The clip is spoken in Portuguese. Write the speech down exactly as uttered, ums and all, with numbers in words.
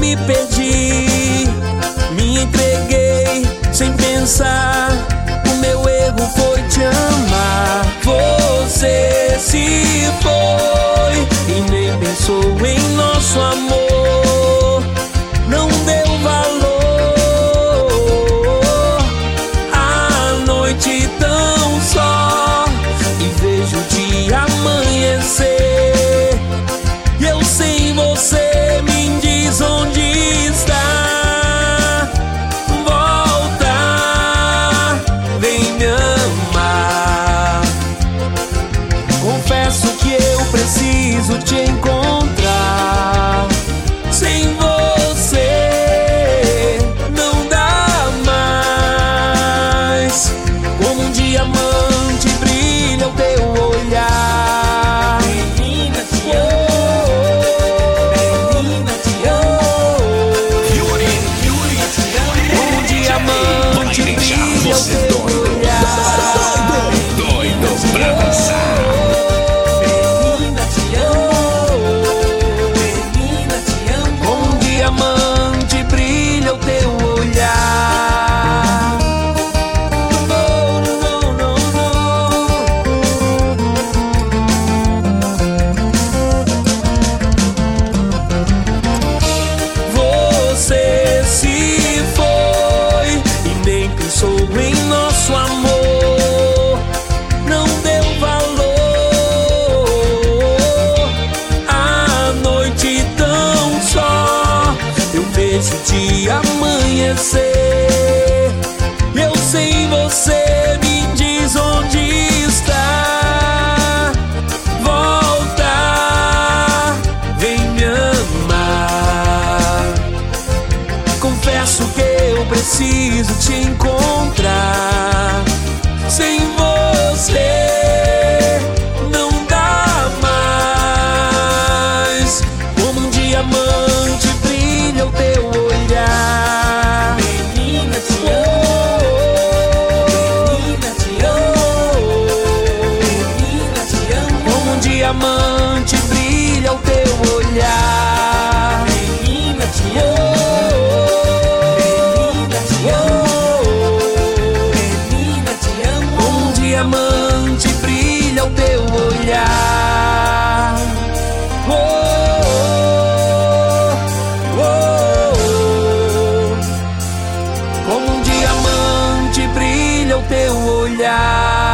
me perdi, me entreguei sem pensar. O meu erro foi te amar. Você se foi e nem pensou em nosso amor. Não deu valor à noite tão só, e vejo o dia amanhecer. E eu sem você, me diz onde está. Volta, vem me amar. Confesso que eu preciso te encontrar. Sem você não dá mais. Como um diamante brilha o teu olhar. Menina, te amo. Menina, te amo. Yuri, Yuri, te amo. Como um diamante brilha o teu olhar. Doido pra dançar. Menina, te amo. Menina, te amo. Como um diamante brilha o teu olhar. Oh, não, não, não. Você se foi e nem pensou em nosso amor. Não deu valor à noite tão só. Eu vejo o dia amanhecer. Eu sem você, me diz onde está. Volta, vem me amar. Confesso que eu preciso te encontrar. Sem você não dá mais. Como um diamante brilha o teu olhar. Menina, te amo. Menina, te amo. Menina, te amo. Como um diamante brilha o teu olhar. Menina, te amo. Menina, te amo. Menina, te amo. Como um diamante brilha o teu olhar. Oh, oh, oh. Como um diamante brilha o teu olhar.